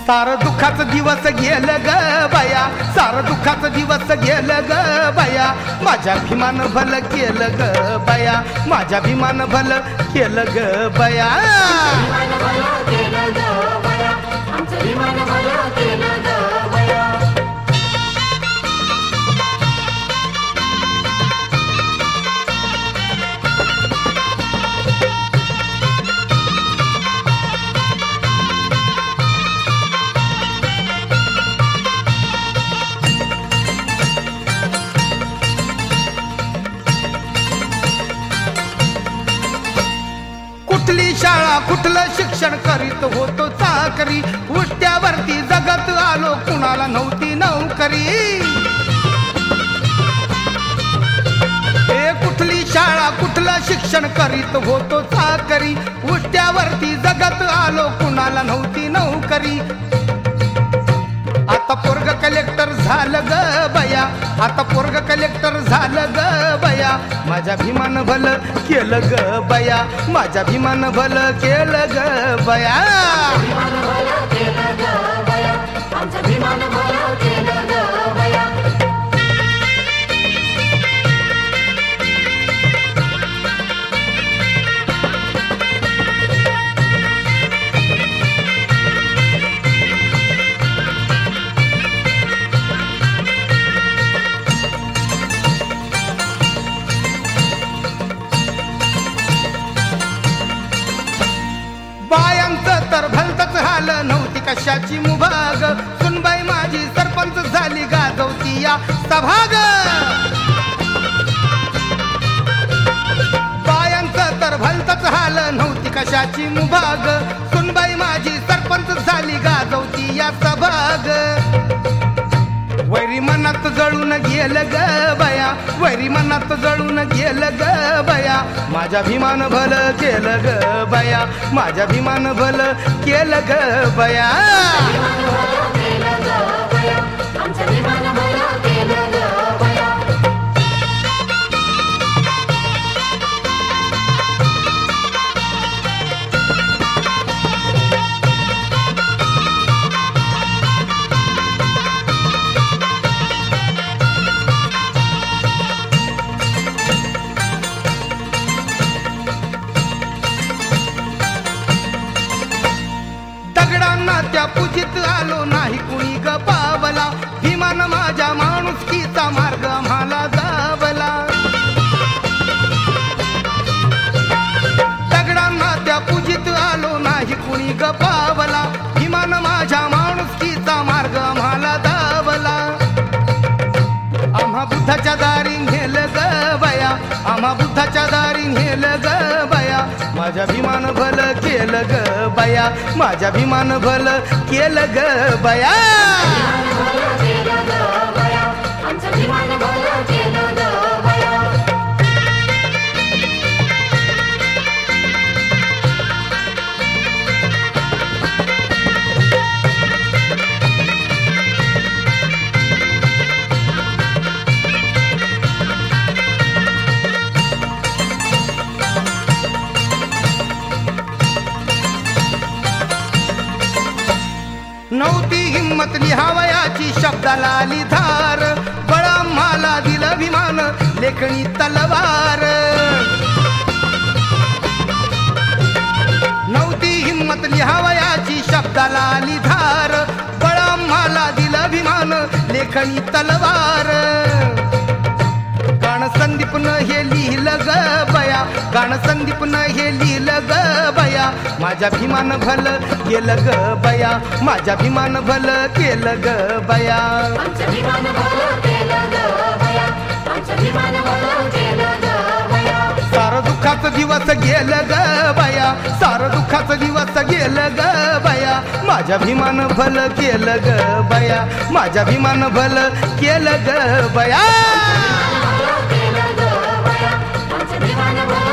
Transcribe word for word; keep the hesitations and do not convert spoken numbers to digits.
सार दुःखाचं दिवस गेलं ग बाया, सार दुःखाचं दिवस गेलं ग बाया, माझ्या भीमान भलं केलं ग बाया, माझ्या भीमान भलं केलं ग बाया. कुठली शाळा कुठलं शिक्षण करीत होतो चाकरी, उष्ट्यावरती जगत आलो कुणाला नव्हती नोकरी. ए कुठली शाळा कुठलं शिक्षण करीत होतो चाकरी, उष्ट्यावरती जगत आलो कुणाला नव्हती नोकरी. आता पोरग कलेक्टर झालं ग बया, आता पोरग कलेक्टर झालं ग बया, माझ्या भीमान भलं केलं ग बया, माझ्या भीमान भलं केलं ग बया. बायांचं तर भलतच हाल नव्हती कशाची मुभाग, सुनबाई माझी सरपंच झाली गाजवती या सभाग. बायांचं तर भलतच हाल नव्हती कशाची मुभाग, सुनबाई माझी सरपंच झाली गाजवती या सभाग. वैरी मनात जळून गेलं ग बया, वैरी मनात जळून गेलं ग बया, माझ्या भीमान भलं केलं ग बया, माझ्या भीमान भलं केलं ग बया. दगडांना त्या पूजित आलो नाही कुणी ग पावला, भीमान माझ्या माणुसकीचा मार्ग आम्हाला दावला. दगडांना त्या पूजित आलो नाही कुणी ग पावला, भीमान माझ्या माणुसकीचा मार्ग आम्हाला दावला. आम्हा बुद्धाच्या दारी नेलं ग बया, आम्हा बुद्धाच्या दारी नेलं ग बया, माझ्या भीमान भलं केलं ग बया, माझ्या भीमान भलं केलं ग बया. नव्हती हिम्मत लिहावयाची शब्दाला आली धार, बळ आम्हाला दिलं विमान लेखणी तलवार. नव्हती हिम्मत लिहावयाची शब्दाला आली धार, बळ आम्हाला दिलं विमान लेखणी तलवार. गाण संदीपनं हे लिहिलं ग बया, गाण संदीपनं हे लिहिलं ग बया, माझ्या भीमान भलं केलं ग बया, माझ्या भीमान भलं केलं ग बया. सारं दुःखाचं दिवस गेलं ग बया, सारं दुःखाचं दिवस गेलं ग बया, माझ्या भीमान भलं केलं ग बया, माझ्या भीमान भलं केलं ग बया.